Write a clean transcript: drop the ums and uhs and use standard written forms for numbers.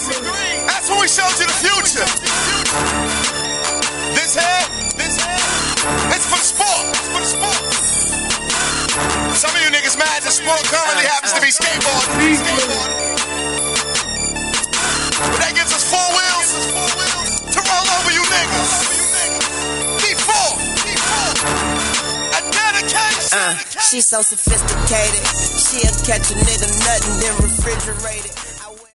That's when we showed you the future. This here, it's for sport. Some of you niggas mad that sport currently happens to be skateboarding. But that gives us 4 wheels to roll over you niggas. D4. A dedication. She so sophisticated. She'll catch a nigga nuttin' then refrigerate it.